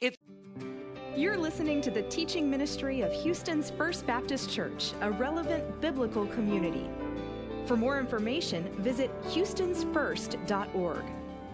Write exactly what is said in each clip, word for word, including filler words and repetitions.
It's You're listening to the teaching ministry of Houston's First Baptist Church, a relevant biblical community. For more information, visit houstons first dot org.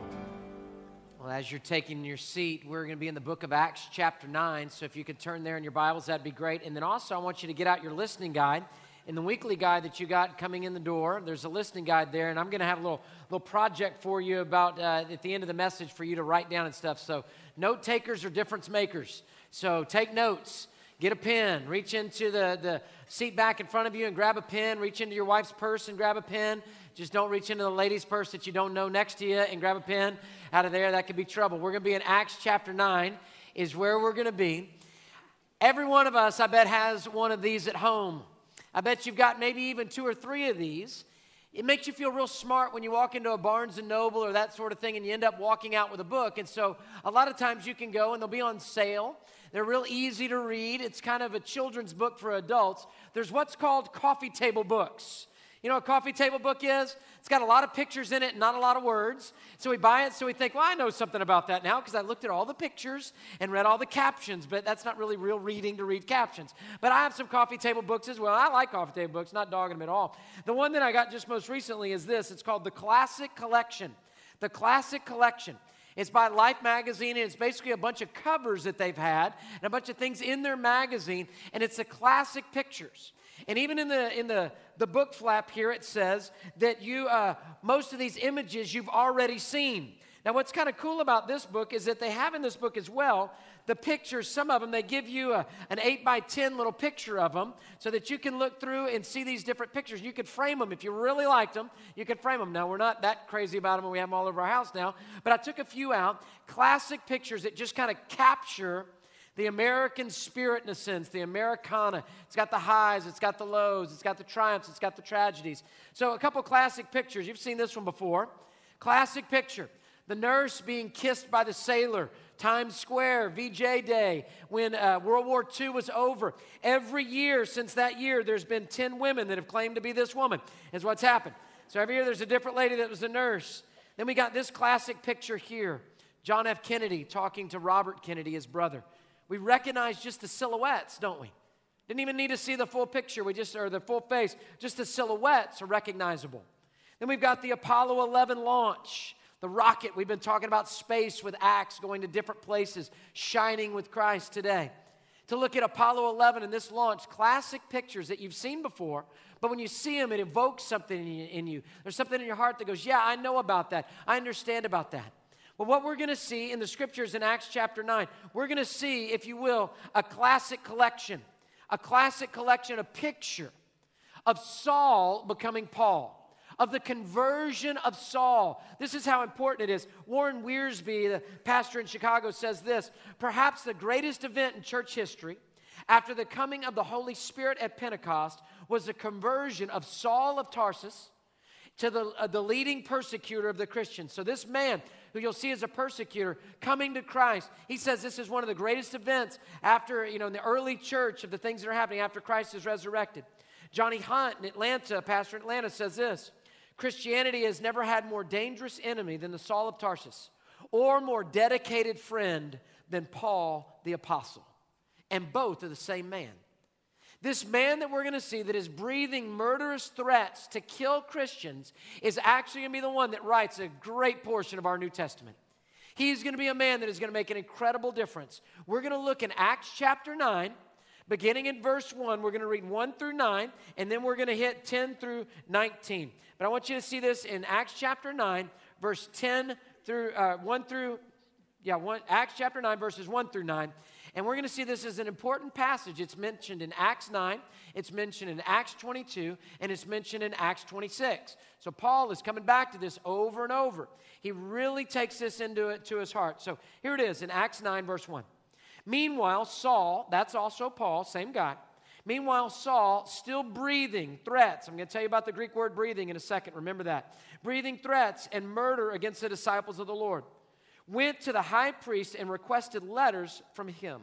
Well, as you're taking your seat, we're going to be in the book of Acts chapter nine, so if you could turn there in your Bibles, that'd be great. And then also, I want you to get out your listening guide. In the weekly guide that you got coming in the door, there's a listening guide there, and I'm going to have a little little project for you about uh, at the end of the message for you to write down and stuff. So note takers are difference makers. So take notes, get a pen, reach into the, the seat back in front of you and grab a pen, reach into your wife's purse and grab a pen. Just don't reach into the lady's purse that you don't know next to you and grab a pen out of there. That could be trouble. We're going to be in Acts chapter nine is where we're going to be. Every one of us, I bet, has one of these at home. I bet you've got maybe even two or three of these. It makes you feel real smart when you walk into a Barnes and Noble or that sort of thing and you end up walking out with a book. And so a lot of times you can go and they'll be on sale. They're real easy to read. It's kind of a children's book for adults. There's what's called coffee table books. You know what a coffee table book is? It's got a lot of pictures in it and not a lot of words. So we buy it, so we think, well, I know something about that now because I looked at all the pictures and read all the captions, but that's not really real reading to read captions. But I have some coffee table books as well. I like coffee table books, not dogging them at all. The one that I got just most recently is this. It's called The Classic Collection. The Classic Collection. It's by Life magazine, and it's basically a bunch of covers that they've had and a bunch of things in their magazine, and it's the classic pictures. And even in the in the, the book flap here, it says that you uh, most of these images you've already seen. Now, what's kind of cool about this book is that they have in this book as well the pictures. Some of them, they give you a, an eight by ten little picture of them so that you can look through and see these different pictures. You could frame them. If you really liked them, you could frame them. Now, we're not that crazy about them, and we have them all over our house now. But I took a few out, classic pictures that just kind of capture the American spirit, in a sense, the Americana. It's got the highs, it's got the lows, it's got the triumphs, it's got the tragedies. So a couple classic pictures. You've seen this one before. Classic picture. The nurse being kissed by the sailor. Times Square, V J Day, when uh, World War Two was over. Every year since that year, there's been ten women that have claimed to be this woman, is what's happened. So every year there's a different lady that was a nurse. Then we got this classic picture here. John F. Kennedy talking to Robert Kennedy, his brother. We recognize just the silhouettes, don't we? Didn't even need to see the full picture, we just or the full face. Just the silhouettes are recognizable. Then we've got the Apollo eleven launch, the rocket. We've been talking about space with Acts, going to different places, shining with Christ today. To look at Apollo eleven and this launch, classic pictures that you've seen before, but when you see them, it evokes something in you. There's something in your heart that goes, yeah, I know about that. I understand about that. Well, what we're going to see in the scriptures in Acts chapter nine, we're going to see, if you will, a classic collection, a classic collection, a picture of Saul becoming Paul, of the conversion of Saul. This is how important it is. Warren Wiersbe, the pastor in Chicago, says this: perhaps the greatest event in church history after the coming of the Holy Spirit at Pentecost was the conversion of Saul of Tarsus to the, uh, the leading persecutor of the Christians. So this man, who you'll see as a persecutor, coming to Christ, he says this is one of the greatest events after, you know, in the early church of the things that are happening after Christ is resurrected. Johnny Hunt in Atlanta, pastor in Atlanta, says this: Christianity has never had more dangerous enemy than the Saul of Tarsus, or more dedicated friend than Paul the apostle. And both are the same man. This man that we're going to see that is breathing murderous threats to kill Christians is actually going to be the one that writes a great portion of our New Testament. He's going to be a man that is going to make an incredible difference. We're going to look in Acts chapter nine, beginning in verse one. We're going to read one through nine, and then we're going to hit ten through nineteen. But I want you to see this in Acts chapter nine, verse ten through uh, one through, yeah, one, Acts chapter nine, verses one through nine. And we're going to see this as an important passage. It's mentioned in Acts nine, it's mentioned in Acts twenty-two, and it's mentioned in Acts twenty-six. So Paul is coming back to this over and over. He really takes this into it to his heart. So here it is in Acts nine, verse one. Meanwhile, Saul, that's also Paul, same guy. Meanwhile, Saul, still breathing threats. I'm going to tell you about the Greek word breathing in a second. Remember that. Breathing threats and murder against the disciples of the Lord, went to the high priest and requested letters from him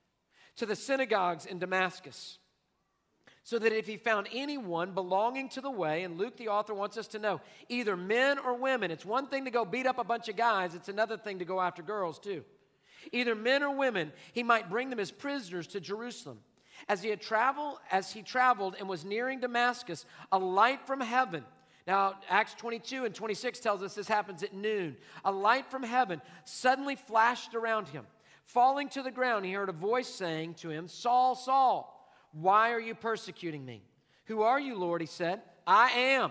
to the synagogues in Damascus, so that if he found anyone belonging to the way, and Luke the author wants us to know, either men or women, it's one thing to go beat up a bunch of guys, it's another thing to go after girls too. either men or women, he might bring them as prisoners to Jerusalem. As he had traveled, as he traveled and was nearing Damascus, a light from heaven. Now, Acts twenty-two and twenty-six tells us this happens at noon. A light from heaven suddenly flashed around him. Falling to the ground, he heard a voice saying to him, Saul, Saul, why are you persecuting me? Who are you, Lord? He said. I am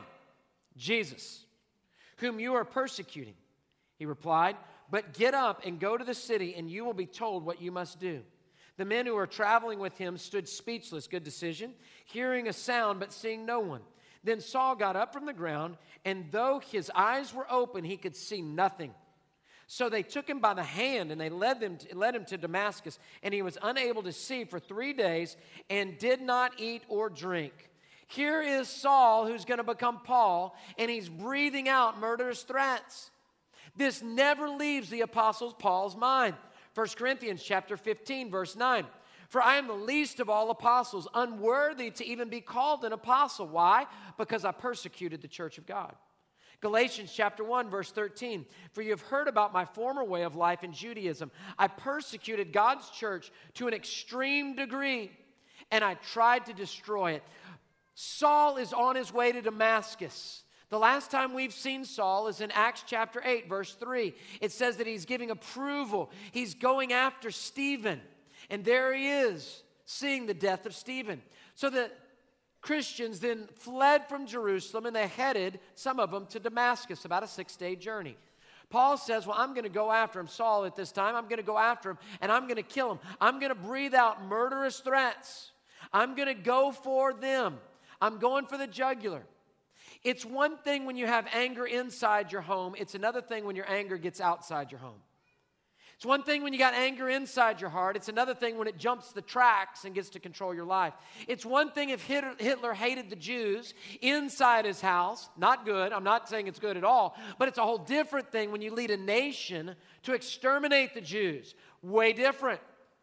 Jesus, whom you are persecuting. He replied, but get up and go to the city, and you will be told what you must do. The men who were traveling with him stood speechless, good decision, hearing a sound but seeing no one. Then Saul got up from the ground, and though his eyes were open, he could see nothing. So they took him by the hand, and they led, them to, led him to Damascus, and he was unable to see for three days and did not eat or drink. Here is Saul, who's going to become Paul, and he's breathing out murderous threats. This never leaves the Apostle Paul's mind. First Corinthians chapter fifteen, verse nine. For I am the least of all apostles, unworthy to even be called an apostle. Why? Because I persecuted the church of God. Galatians chapter one, verse thirteen. For you have heard about my former way of life in Judaism. I persecuted God's church to an extreme degree, and I tried to destroy it. Saul is on his way to Damascus. The last time we've seen Saul is in Acts chapter eight, verse three. It says that he's giving approval. He's going after Stephen. And there he is, seeing the death of Stephen. So the Christians then fled from Jerusalem, and they headed, some of them, to Damascus, about a six-day journey. Paul says, well, I'm going to go after him, Saul, at this time. I'm going to go after him, and I'm going to kill him. I'm going to breathe out murderous threats. I'm going to go for them. I'm going for the jugular. It's one thing when you have anger inside your home. It's another thing when your anger gets outside your home. It's one thing when you got anger inside your heart. It's another thing when it jumps the tracks and gets to control your life. It's one thing if Hitler hated the Jews inside his house. Not good. I'm not saying it's good at all. But it's a whole different thing when you lead a nation to exterminate the Jews. Way different.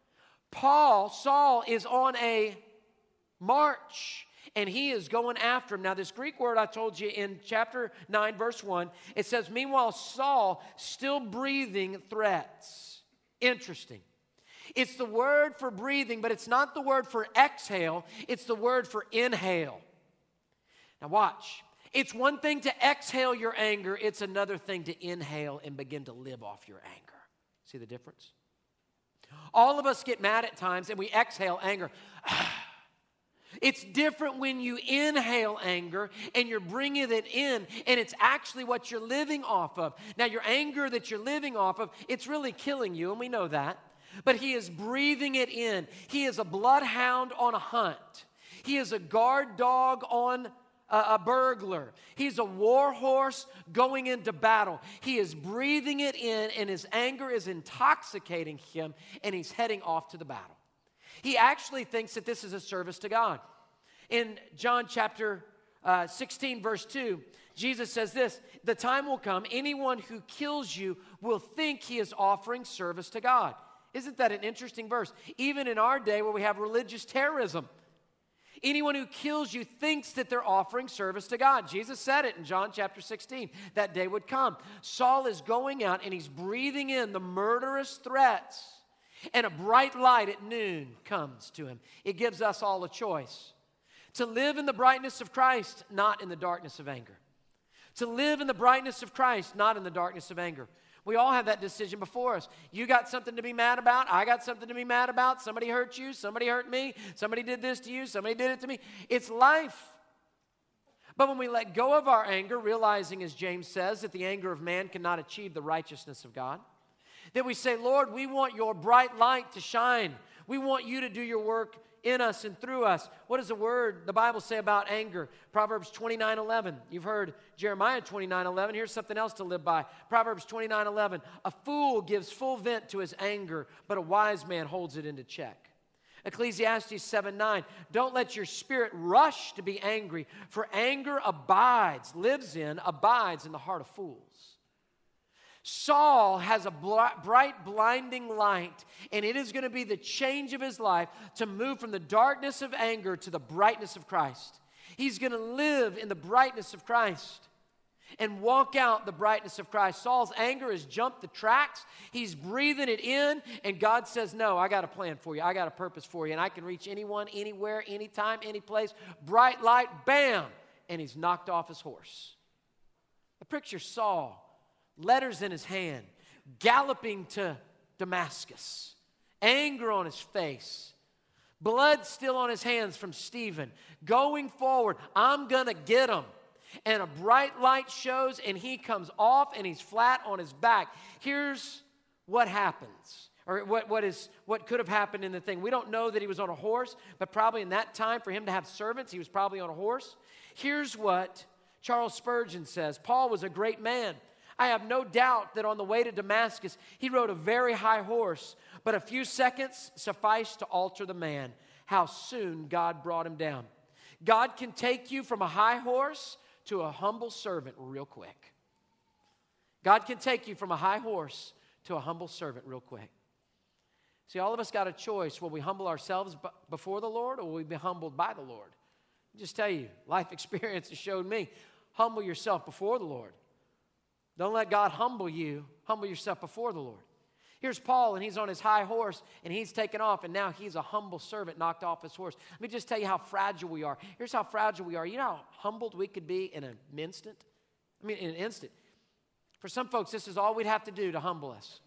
Paul, Saul, is on a march. And he is going after him. Now, this Greek word I told you in chapter nine, verse one, it says, meanwhile, Saul still breathing threats. Interesting. It's the word for breathing, but it's not the word for exhale. It's the word for inhale. Now, watch. It's one thing to exhale your anger. It's another thing to inhale and begin to live off your anger. See the difference? All of us get mad at times, and we exhale anger. It's different when you inhale anger and you're bringing it in, and it's actually what you're living off of. Now, your anger that you're living off of, it's really killing you, and we know that. But he is breathing it in. He is a bloodhound on a hunt. He is a guard dog on a, a burglar. He's a war horse going into battle. He is breathing it in, and his anger is intoxicating him, and he's heading off to the battle. He actually thinks that this is a service to God. In John chapter uh, sixteen, verse two, Jesus says this, the time will come, anyone who kills you will think he is offering service to God. Isn't that an interesting verse? Even in our day where we have religious terrorism, anyone who kills you thinks that they're offering service to God. Jesus said it in John chapter sixteen. That day would come. Saul is going out and he's breathing in the murderous threats. And a bright light at noon comes to him. It gives us all a choice. To live in the brightness of Christ, not in the darkness of anger. To live in the brightness of Christ, not in the darkness of anger. We all have that decision before us. You got something to be mad about. I got something to be mad about. Somebody hurt you. Somebody hurt me. Somebody did this to you. Somebody did it to me. It's life. But when we let go of our anger, realizing, as James says, that the anger of man cannot achieve the righteousness of God, that we say, Lord, we want your bright light to shine. We want you to do your work in us and through us. What does the word, the Bible say about anger? Proverbs twenty-nine eleven. You've heard Jeremiah twenty-nine eleven. Here's something else to live by. Proverbs twenty-nine eleven. A fool gives full vent to his anger, but a wise man holds it into check. Ecclesiastes seven nine. Don't let your spirit rush to be angry, for anger abides, lives in, abides in the heart of fools. Saul has a bright, blinding light, and it is going to be the change of his life to move from the darkness of anger to the brightness of Christ. He's going to live in the brightness of Christ. and walk out the brightness of Christ. Saul's anger has jumped the tracks. He's breathing it in, and God says, no, I got a plan for you. I got a purpose for you, and I can reach anyone, anywhere, anytime, any place. Bright light, bam, and he's knocked off his horse. I picture Saul, letters in his hand, galloping to Damascus, anger on his face, blood still on his hands from Stephen, going forward, I'm going to get him. And a bright light shows, and he comes off, and he's flat on his back. Here's what happens, or what, what, is, what could have happened in the thing. We don't know that he was on a horse, but probably in that time, for him to have servants, he was probably on a horse. Here's what Charles Spurgeon says. Paul was a great man. I have no doubt that on the way to Damascus, he rode a very high horse, but a few seconds sufficed to alter the man. How soon God brought him down. God can take you from a high horse to a humble servant real quick. God can take you from a high horse to a humble servant real quick. See, all of us got a choice. Will we humble ourselves before the Lord, or will we be humbled by the Lord? I'll just tell you, life experience has showed me, humble yourself before the Lord. Don't let God humble you. Humble yourself before the Lord. Here's Paul, and he's on his high horse, and he's taken off, and now he's a humble servant knocked off his horse. Let me just tell you how fragile we are. Here's how fragile we are. You know how humbled we could be in an instant? I mean, in an instant. For some folks, this is all we'd have to do to humble us.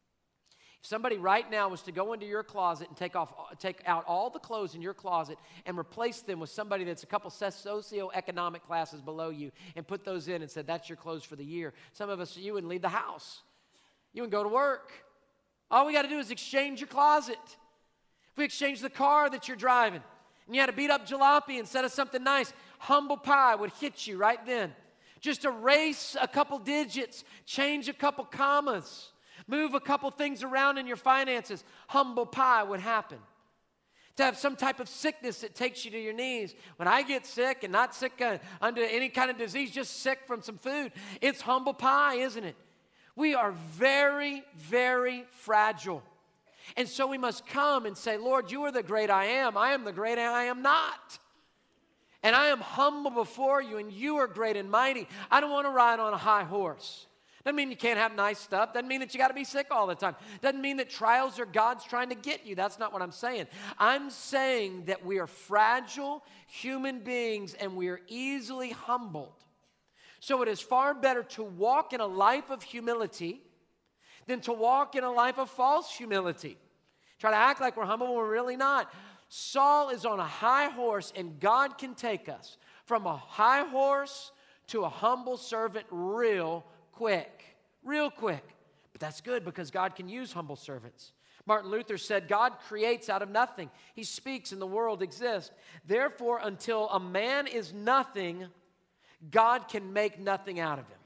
If somebody right now was to go into your closet and take off, take out all the clothes in your closet and replace them with somebody that's a couple socioeconomic classes below you and put those in and said, that's your clothes for the year. Some of us, you wouldn't leave the house. You wouldn't go to work. All we got to do is exchange your closet. If we exchange the car that you're driving and you had to beat up jalopy instead of something nice, humble pie would hit you right then. Just erase a couple digits, change a couple commas, move a couple things around in your finances. Humble pie would happen. To have some type of sickness that takes you to your knees. When I get sick, and not sick uh, under any kind of disease, just sick from some food, it's humble pie, isn't it? We are very, very fragile. And so we must come and say, Lord, you are the great I am. I am the great I am not. And I am humble before you, and you are great and mighty. I don't want to ride on a high horse. Doesn't mean you can't have nice stuff. Doesn't mean that you got to be sick all the time. Doesn't mean that trials are God's trying to get you. That's not what I'm saying. I'm saying that we are fragile human beings, and we are easily humbled. So it is far better to walk in a life of humility than to walk in a life of false humility. Try to act like we're humble when we're really not. Saul is on a high horse, and God can take us from a high horse to a humble servant real quick. Real quick. But that's good because God can use humble servants. Martin Luther said, God creates out of nothing. He speaks and the world exists. Therefore, until a man is nothing, God can make nothing out of him.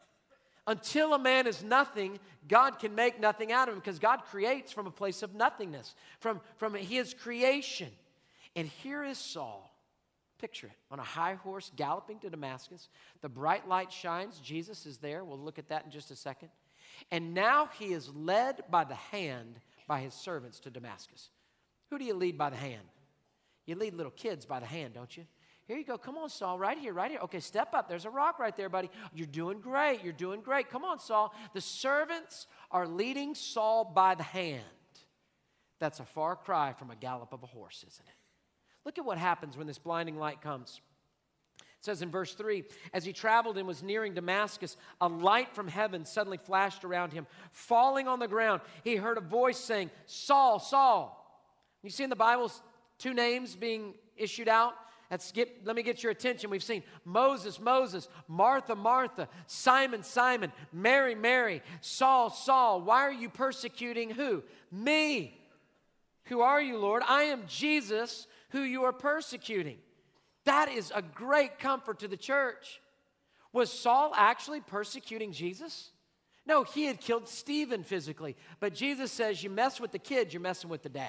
Until a man is nothing, God can make nothing out of him because God creates from a place of nothingness, from, from his creation. And here is Saul. Picture it. On a high horse galloping to Damascus. The bright light shines. Jesus is there. We'll look at that in just a second. And now he is led by the hand by his servants to Damascus. Who do you lead by the hand? You lead little kids by the hand, don't you? Here you go. Come on, Saul. Right here, right here. Okay, step up. There's a rock right there, buddy. You're doing great. You're doing great. Come on, Saul. The servants are leading Saul by the hand. That's a far cry from a gallop of a horse, isn't it? Look at what happens when this blinding light comes. It says in verse three, as he traveled and was nearing Damascus, a light from heaven suddenly flashed around him. Falling on the ground, he heard a voice saying, Saul, Saul. You see in the Bible two names being issued out? Let's get, let me get your attention. We've seen Moses, Moses, Martha, Martha, Simon, Simon, Mary, Mary, Saul, Saul. Why are you persecuting who? Me. Who are you, Lord? I am Jesus, who you are persecuting. That is a great comfort to the church. Was Saul actually persecuting Jesus? No, he had killed Stephen physically. But Jesus says, you mess with the kid, you're messing with the dad.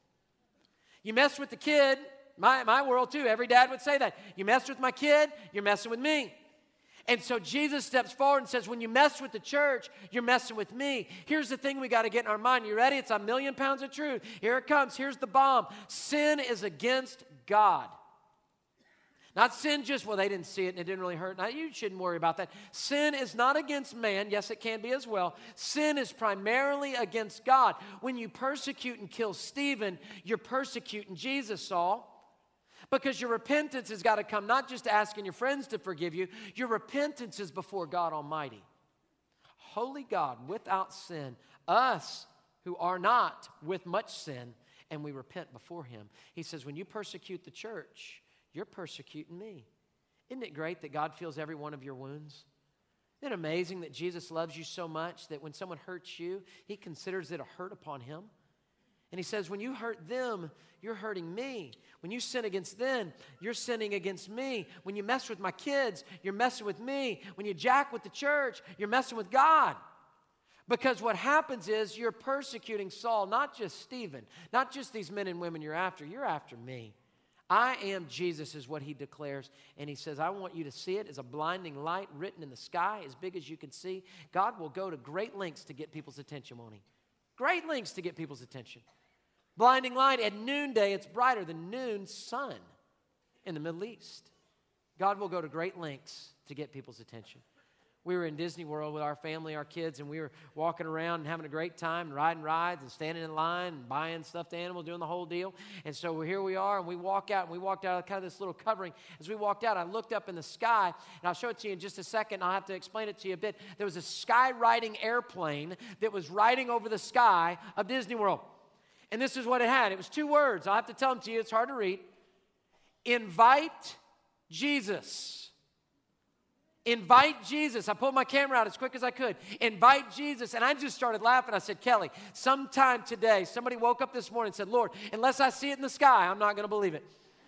You mess with the kid, my, my world too, every dad would say that. You mess with my kid, you're messing with me. And so Jesus steps forward and says, when you mess with the church, you're messing with me. Here's the thing we got to get in our mind. You ready? It's a million pounds of truth. Here it comes. Here's the bomb. Sin is against God. Not sin just, well, they didn't see it and it didn't really hurt. Now, you shouldn't worry about that. Sin is not against man. Yes, it can be as well. Sin is primarily against God. When you persecute and kill Stephen, you're persecuting Jesus, Saul. Because your repentance has got to come not just asking your friends to forgive you. Your repentance is before God Almighty. Holy God, without sin. Us who are not with much sin, and we repent before Him. He says, when you persecute the church, you're persecuting me. Isn't it great that God feels every one of your wounds? Isn't it amazing that Jesus loves you so much that when someone hurts you, He considers it a hurt upon Him? And He says, when you hurt them, you're hurting me. When you sin against them, you're sinning against me. When you mess with my kids, you're messing with me. When you jack with the church, you're messing with God. Because what happens is you're persecuting Saul, not just Stephen, not just these men and women you're after. You're after me. I am Jesus is what He declares. And He says, I want you to see it as a blinding light written in the sky as big as you can see. God will go to great lengths to get people's attention, won't He? Great lengths to get people's attention. Blinding light at noonday, it's brighter than noon sun in the Middle East. God will go to great lengths to get people's attention. We were in Disney World with our family, our kids, and we were walking around and having a great time, and riding rides and standing in line and buying stuffed animals, doing the whole deal. And so here we are, and we walk out, and we walked out of kind of this little covering. As we walked out, I looked up in the sky, and I'll show it to you in just a second. I'll have to explain it to you a bit. There was a sky-riding airplane that was riding over the sky of Disney World. And this is what it had. It was two words. I'll have to tell them to you. It's hard to read. Invite Jesus. Invite Jesus. I pulled my camera out as quick as I could. Invite Jesus. And I just started laughing. I said, Kelly, sometime today, somebody woke up this morning and said, Lord, unless I see it in the sky, I'm not going to believe it.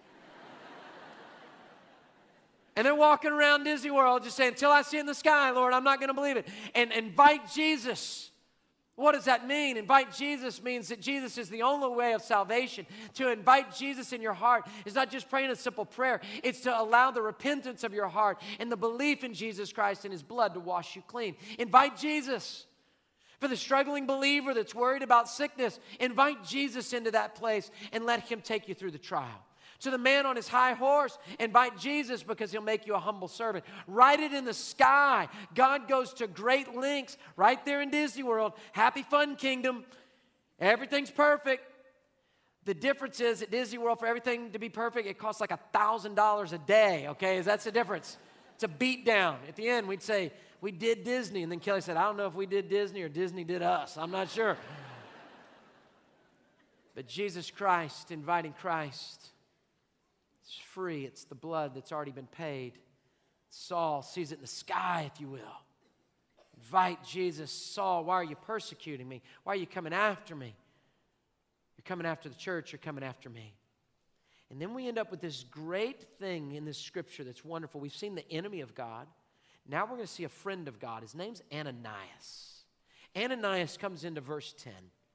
And they're walking around Disney World just saying, until I see it in the sky, Lord, I'm not going to believe it. And invite Jesus. What does that mean? Invite Jesus means that Jesus is the only way of salvation. To invite Jesus in your heart is not just praying a simple prayer. It's to allow the repentance of your heart and the belief in Jesus Christ and His blood to wash you clean. Invite Jesus. For the struggling believer that's worried about sickness, invite Jesus into that place and let Him take you through the trial. To the man on his high horse, invite Jesus because He'll make you a humble servant. Write it in the sky. God goes to great lengths right there in Disney World. Happy Fun Kingdom. Everything's perfect. The difference is at Disney World, for everything to be perfect, it costs like one thousand dollars a day, okay? That's the difference. It's a beat down. At the end, we'd say, we did Disney. And then Kelly said, I don't know if we did Disney or Disney did us. I'm not sure. But Jesus Christ, inviting Christ, it's free. It's the blood that's already been paid. Saul sees it in the sky, if you will. Invite Jesus. Saul, why are you persecuting me? Why are you coming after me? You're coming after the church. You're coming after me. And then we end up with this great thing in this scripture that's wonderful. We've seen the enemy of God. Now we're going to see a friend of God. His name's Ananias. Ananias comes into verse ten.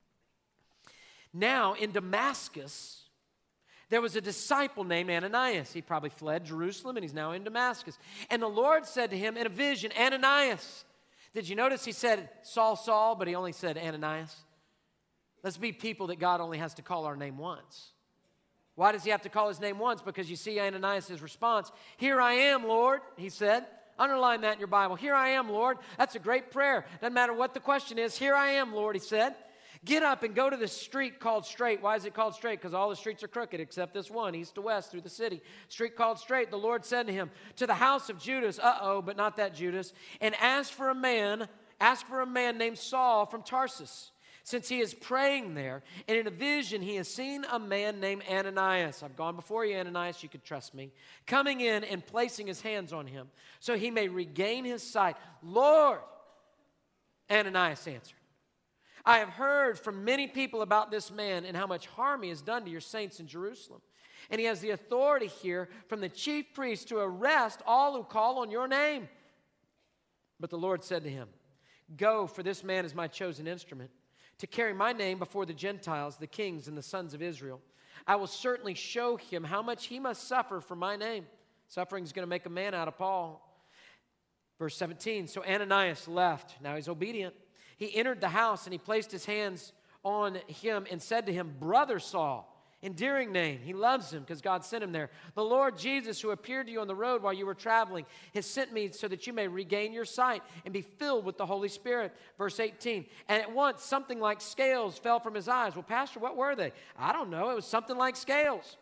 Now in Damascus, there was a disciple named Ananias. He probably fled Jerusalem, and he's now in Damascus. And the Lord said to him in a vision, Ananias. Did you notice he said Saul, Saul, but he only said Ananias? Let's be people that God only has to call our name once. Why does He have to call His name once? Because you see Ananias' response. Here I am, Lord, he said. Underline that in your Bible. Here I am, Lord. That's a great prayer. Doesn't matter what the question is. Here I am, Lord, he said. Get up and go to the street called Straight. Why is it called Straight? Because all the streets are crooked except this one, east to west through the city. Street called Straight. The Lord said to him, to the house of Judas, uh-oh, but not that Judas, and ask for a man, ask for a man named Saul from Tarsus, since he is praying there. And in a vision, he has seen a man named Ananias. I've gone before you, Ananias, you could trust me. Coming in and placing his hands on him so he may regain his sight. Lord, Ananias answered, I have heard from many people about this man and how much harm he has done to your saints in Jerusalem. And he has the authority here from the chief priest to arrest all who call on your name. But the Lord said to him, go, for this man is my chosen instrument, to carry my name before the Gentiles, the kings, and the sons of Israel. I will certainly show him how much he must suffer for my name. Suffering is going to make a man out of Paul. Verse seventeen, so Ananias left. Now he's obedient. He entered the house and he placed his hands on him and said to him, Brother Saul. endearing name. He loves him because God sent him there. The Lord Jesus, who appeared to you on the road while you were traveling, has sent me so that you may regain your sight and be filled with the Holy Spirit. Verse eighteen, and at once something like scales fell from his eyes. Well, Pastor, what were they? I don't know. It was something like scales.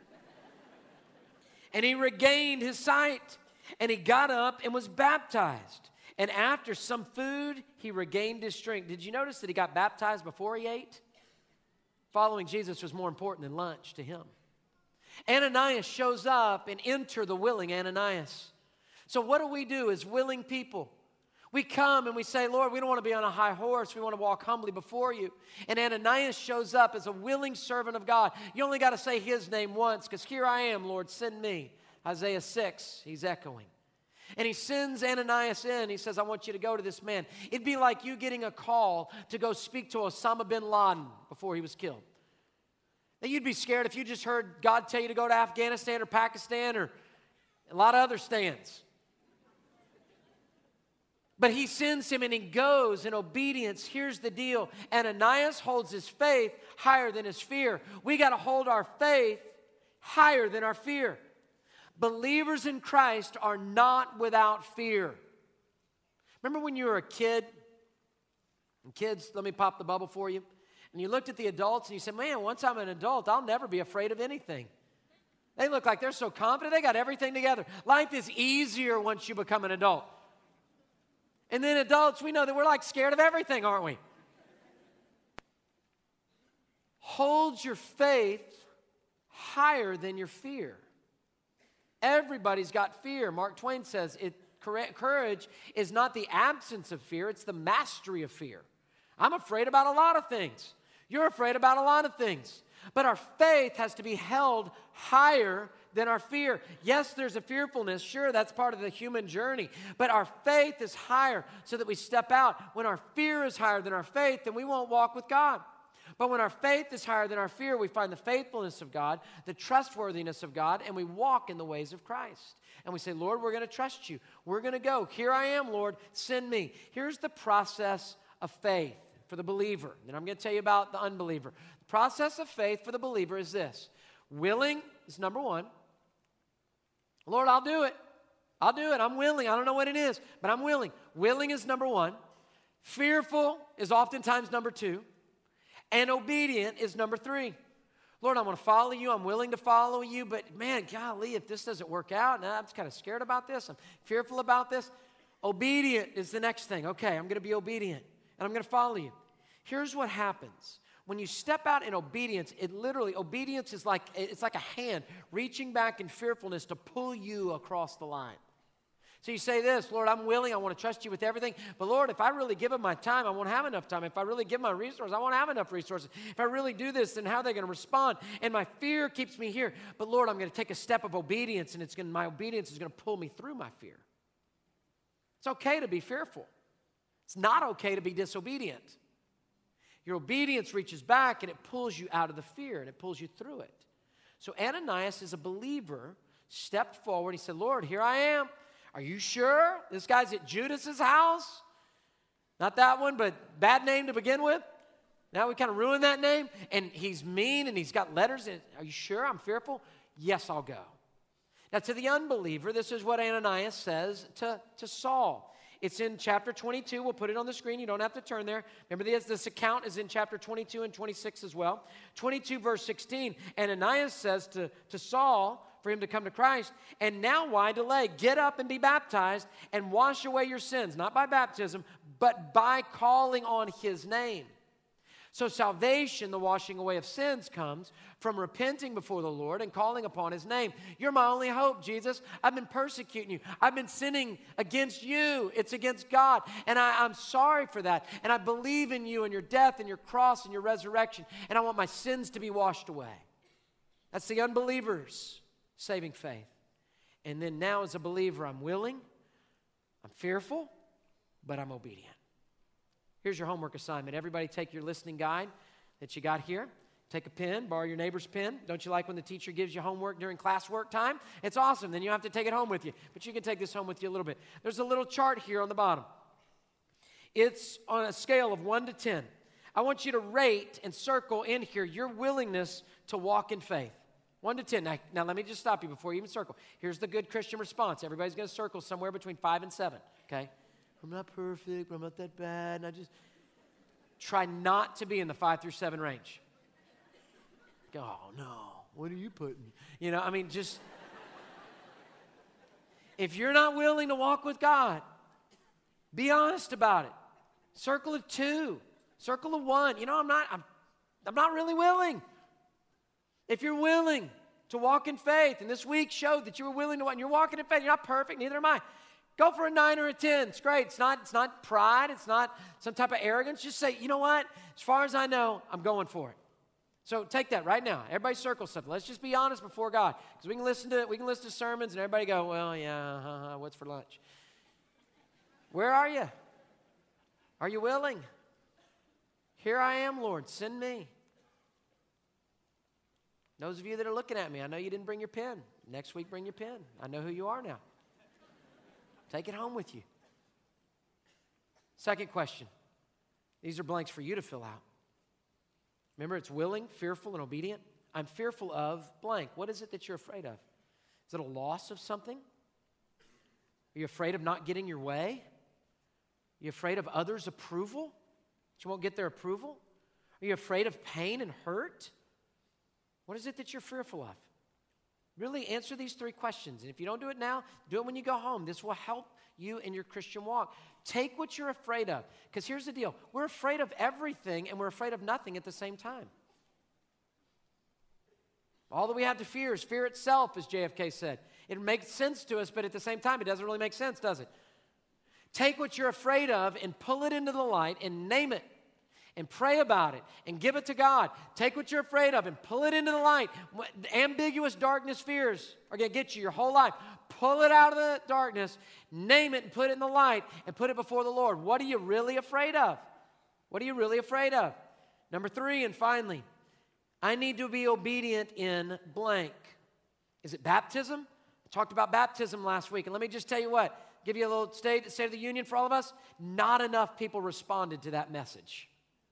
And he regained his sight, and he got up and was baptized. And after some food, he regained his strength. Did you notice that he got baptized before he ate? Following Jesus was more important than lunch to him. Ananias shows up, and enter the willing Ananias. So what do we do as willing people? We come and we say, Lord, we don't want to be on a high horse. We want to walk humbly before you. And Ananias shows up as a willing servant of God. You only got to say his name once, because here I am, Lord, send me. Isaiah six, he's echoing. And he sends Ananias in. He says, I want you to go to this man. It'd be like you getting a call to go speak to Osama bin Laden before he was killed. Now, you'd be scared if you just heard God tell you to go to Afghanistan or Pakistan or a lot of other stands. But he sends him and he goes in obedience. Here's the deal. Ananias holds his faith higher than his fear. We got to hold our faith higher than our fear. Believers in Christ are not without fear. Remember when you were a kid? And kids, let me pop the bubble for you. And you looked at the adults and you said, man, once I'm an adult, I'll never be afraid of anything. They look like they're so confident. They got everything together. Life is easier once you become an adult. And then adults, we know that we're like scared of everything, aren't we? Hold your faith higher than your fear. Everybody's got fear. Mark Twain says, it, courage is not the absence of fear, it's the mastery of fear. I'm afraid about a lot of things. You're afraid about a lot of things. But our faith has to be held higher than our fear. Yes, there's a fearfulness. Sure, that's part of the human journey. But our faith is higher so that we step out. When our fear is higher than our faith, then we won't walk with God. But when our faith is higher than our fear, we find the faithfulness of God, the trustworthiness of God, and we walk in the ways of Christ. And we say, Lord, we're going to trust you. We're going to go. Here I am, Lord. Send me. Here's the process of faith for the believer. And I'm going to tell you about the unbeliever. The process of faith for the believer is this. Willing is number one. Lord, I'll do it. I'll do it. I'm willing. I don't know what it is, but I'm willing. Willing is number one. Fearful is oftentimes number two. And obedient is number three. Lord, I'm going to follow you. I'm willing to follow you. But man, golly, if this doesn't work out, and I'm just kind of scared about this. I'm fearful about this. Obedient is the next thing. Okay, I'm going to be obedient. And I'm going to follow you. Here's what happens. When you step out in obedience, it literally, obedience is like, it's like a hand reaching back in fearfulness to pull you across the line. So you say this, Lord, I'm willing, I want to trust you with everything. But Lord, if I really give him my time, I won't have enough time. If I really give my resources, I won't have enough resources. If I really do this, then how are they going to respond? And my fear keeps me here. But Lord, I'm going to take a step of obedience, and it's going, my obedience is going to pull me through my fear. It's okay to be fearful. It's not okay to be disobedient. Your obedience reaches back, and it pulls you out of the fear, and it pulls you through it. So Ananias, as a believer, stepped forward. He said, Lord, here I am. Are you sure? This guy's at Judas's house? Not that one, but bad name to begin with. Now we kind of ruined that name. And he's mean and he's got letters. In. Are you sure? I'm fearful. Yes, I'll go. Now to the unbeliever, this is what Ananias says to, to Saul. It's in chapter twenty-two. We'll put it on the screen. You don't have to turn there. Remember, this, this account is in chapter twenty-two and twenty-six as well. twenty-two, verse sixteen. Ananias says to, to Saul, for him to come to Christ, and now why delay? Get up and be baptized and wash away your sins, not by baptism, but by calling on his name. So salvation, the washing away of sins, comes from repenting before the Lord and calling upon his name. You're my only hope, Jesus. I've been persecuting you. I've been sinning against you. It's against God. And I, I'm sorry for that. And I believe in you and your death and your cross and your resurrection. And I want my sins to be washed away. That's the unbeliever's saving faith. And then now as a believer, I'm willing, I'm fearful, but I'm obedient. Here's your homework assignment. Everybody take your listening guide that you got here. Take a pen, borrow your neighbor's pen. Don't you like when the teacher gives you homework during classwork time? It's awesome. Then you have to take it home with you. But you can take this home with you a little bit. There's a little chart here on the bottom. It's on a scale of one to ten. I want you to rate and circle in here your willingness to walk in faith. One to ten. Now, now let me just stop you before you even circle. Here's the good Christian response. Everybody's going to circle somewhere between five and seven, okay? I'm not perfect, but I'm not that bad, and I just... Try not to be in the five through seven range. Oh, no. What are you putting? You know, I mean, just... If you're not willing to walk with God, be honest about it. Circle of two. Circle of one. You know, I'm not, I'm, I'm not really willing. If you're willing to walk in faith, and this week showed that you were willing to walk, and you're walking in faith, you're not perfect, neither am I. Go for a nine or a ten. It's great. It's not, it's not pride. It's not some type of arrogance. Just say, you know what? As far as I know, I'm going for it. So take that right now. Everybody circle something. Let's just be honest before God. Because we can listen to we can listen to sermons and everybody go, well, yeah, uh-huh, what's for lunch? Where are you? Are you willing? Here I am, Lord. Send me. Those of you that are looking at me, I know you didn't bring your pen. Next week, bring your pen. I know who you are now. Take it home with you. Second question. These are blanks for you to fill out. Remember, it's willing, fearful, and obedient. I'm fearful of blank. What is it that you're afraid of? Is it a loss of something? Are you afraid of not getting your way? Are you afraid of others' approval? That you won't get their approval? Are you afraid of pain and hurt? What is it that you're fearful of? Really answer these three questions. And if you don't do it now, do it when you go home. This will help you in your Christian walk. Take what you're afraid of. Because here's the deal. We're afraid of everything and we're afraid of nothing at the same time. All that we have to fear is fear itself, as J F K said. It makes sense to us, but at the same time, it doesn't really make sense, does it? Take what you're afraid of and pull it into the light and name it. And pray about it and give it to God. Take what you're afraid of and pull it into the light. Ambiguous darkness fears are going to get you your whole life. Pull it out of the darkness, name it and put it in the light and put it before the Lord. What are you really afraid of? What are you really afraid of? Number three, and finally, I need to be obedient in blank. Is it baptism? I talked about baptism last week. And let me just tell you what, give you a little state, state of the union for all of us. Not enough people responded to that message.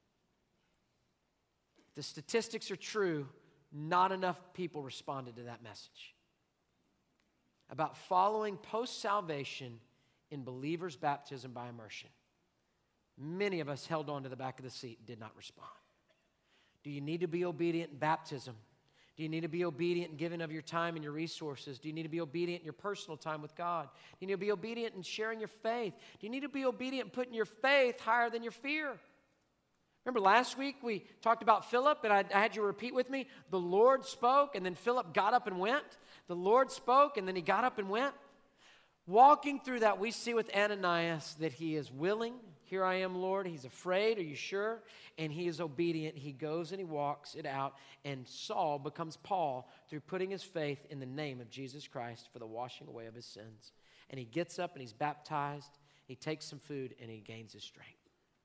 The statistics are true, not enough people responded to that message. About following post-salvation in believers' baptism by immersion. Many of us held on to the back of the seat and did not respond. Do you need to be obedient in baptism? Do you need to be obedient in giving of your time and your resources? Do you need to be obedient in your personal time with God? Do you need to be obedient in sharing your faith? Do you need to be obedient in putting your faith higher than your fear? Remember last week we talked about Philip, and I, I had you repeat with me, the Lord spoke, and then Philip got up and went. The Lord spoke, and then he got up and went. Walking through that, we see with Ananias that he is willing. Here I am, Lord. He's afraid. Are you sure? And he is obedient. He goes and he walks it out, and Saul becomes Paul through putting his faith in the name of Jesus Christ for the washing away of his sins. And he gets up and he's baptized. He takes some food, and he gains his strength.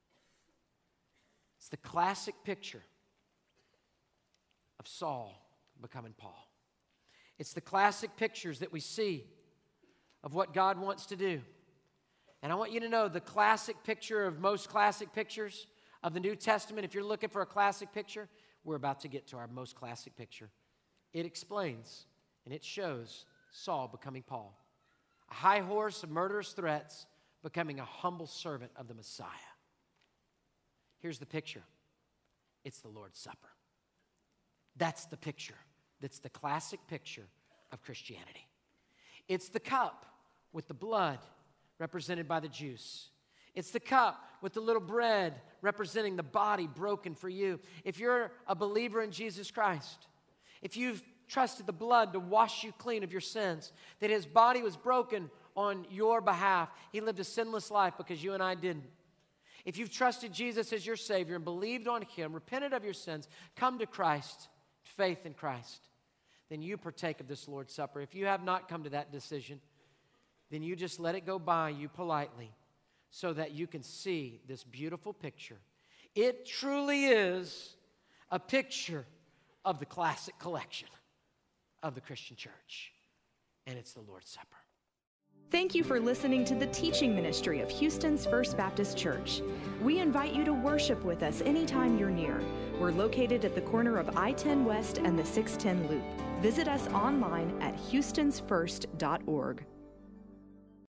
It's the classic picture of Saul becoming Paul. It's the classic pictures that we see of what God wants to do. And I want you to know the classic picture of most classic pictures of the New Testament, if you're looking for a classic picture, we're about to get to our most classic picture. It explains and it shows Saul becoming Paul. A high horse of murderous threats becoming a humble servant of the Messiah. Here's the picture. It's the Lord's Supper. That's the picture. That's the classic picture of Christianity. It's the cup with the blood represented by the juice. It's the cup with the little bread representing the body broken for you. If you're a believer in Jesus Christ, if you've trusted the blood to wash you clean of your sins, that his body was broken on your behalf, he lived a sinless life because you and I didn't. If you've trusted Jesus as your Savior and believed on him, repented of your sins, come to Christ, faith in Christ, then you partake of this Lord's Supper. If you have not come to that decision, then you just let it go by you politely so that you can see this beautiful picture. It truly is a picture of the classic collection of the Christian church, and it's the Lord's Supper. Thank you for listening to the teaching ministry of Houston's First Baptist Church. We invite you to worship with us anytime you're near. We're located at the corner of I ten West and the six ten Loop. Visit us online at houstons first dot org.